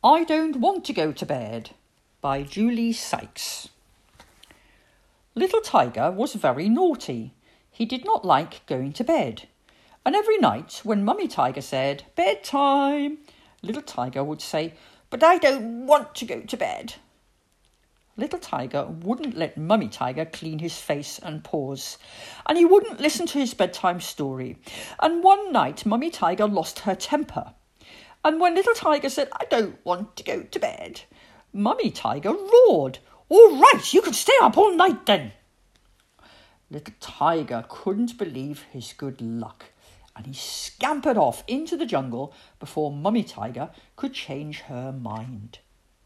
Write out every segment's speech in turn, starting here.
I Don't Want to Go to Bed by Julie Sykes. Little Tiger was very naughty. He did not like going to bed. And every night when Mummy Tiger said, "Bedtime," Little Tiger would say, "But I don't want to go to bed." Little Tiger wouldn't let Mummy Tiger clean his face and paws, and he wouldn't listen to his bedtime story. And one night Mummy Tiger lost her temper. And when Little Tiger said, "I don't want to go to bed," Mummy Tiger roared, "All right, you can stay up all night then." Little Tiger couldn't believe his good luck, and he scampered off into the jungle before Mummy Tiger could change her mind.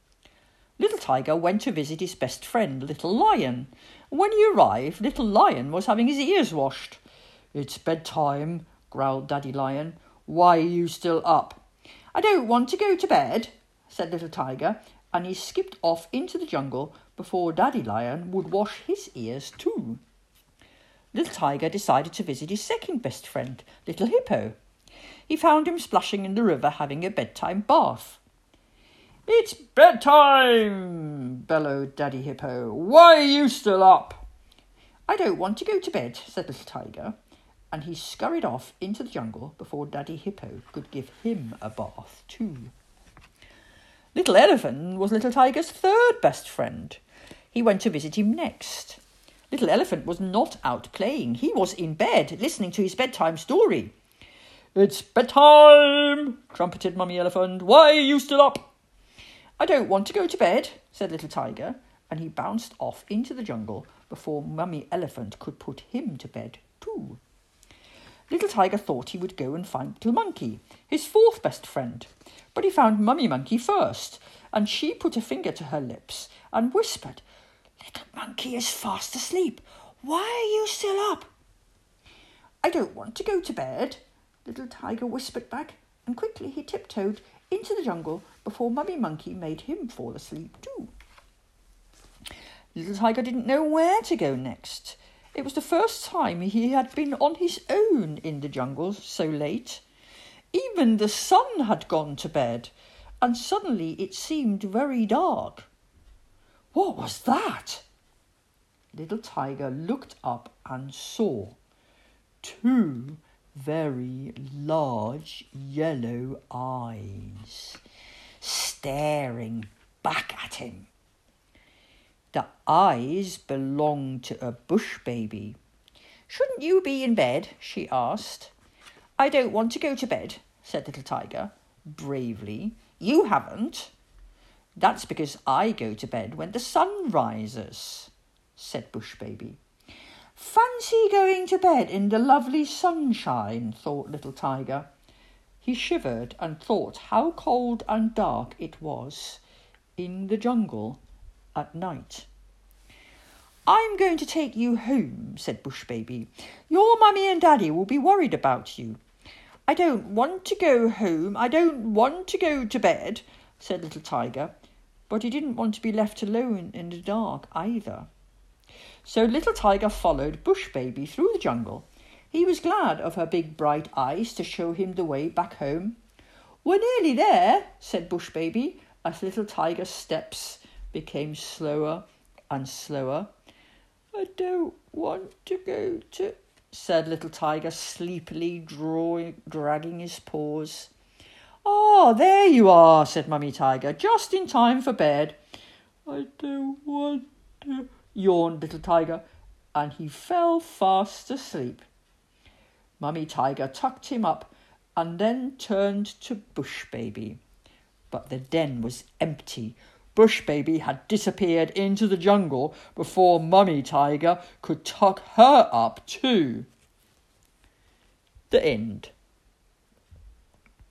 Little Tiger went to visit his best friend, Little Lion. When he arrived, Little Lion was having his ears washed. "It's bedtime," growled Daddy Lion. "Why are you still up?" "I don't want to go to bed," said Little Tiger, and he skipped off into the jungle before Daddy Lion would wash his ears too. Little Tiger decided to visit his second best friend, Little Hippo. He found him splashing in the river having a bedtime bath. "It's bedtime," bellowed Daddy Hippo. "Why are you still up?" "I don't want to go to bed," said Little Tiger, and he scurried off into the jungle before Daddy Hippo could give him a bath too. Little Elephant was Little Tiger's third best friend. He went to visit him next. Little Elephant was not out playing. He was in bed, listening to his bedtime story. "It's bedtime," trumpeted Mummy Elephant. "Why are you still up?" "I don't want to go to bed," said Little Tiger, and he bounced off into the jungle before Mummy Elephant could put him to bed too. Little Tiger thought he would go and find Little Monkey, his fourth best friend, but he found Mummy Monkey first, and she put a finger to her lips and whispered, "Little Monkey is fast asleep. Why are you still up?" "I don't want to go to bed," Little Tiger whispered back, and quickly he tiptoed into the jungle before Mummy Monkey made him fall asleep too. Little Tiger didn't know where to go next. It was the first time he had been on his own in the jungle so late. Even the sun had gone to bed, and suddenly it seemed very dark. What was that? Little Tiger looked up and saw two very large yellow eyes staring back at him. The eyes belonged to a bush baby. "Shouldn't you be in bed?" she asked. "I don't want to go to bed," said Little Tiger bravely. "You haven't." "That's because I go to bed when the sun rises," said Bush Baby. "Fancy going to bed in the lovely sunshine," thought Little Tiger. He shivered and thought how cold and dark it was in the jungle at night. "I'm going to take you home," said Bush Baby. "Your mummy and daddy will be worried about you." "I don't want to go home. I don't want to go to bed," said Little Tiger, but he didn't want to be left alone in the dark either. So Little Tiger followed Bush Baby through the jungle. He was glad of her big bright eyes to show him the way back home. "We're nearly there," said Bush Baby, as Little Tiger's steps became slower and slower. "I don't want to go to," said Little Tiger, sleepily dragging his paws. "Ah, there you are," said Mummy Tiger, "just in time for bed." "I don't want to," yawned Little Tiger, and he fell fast asleep. Mummy Tiger tucked him up and then turned to Bush Baby. But the den was empty. Bush Baby had disappeared into the jungle before Mummy Tiger could tuck her up too. The end.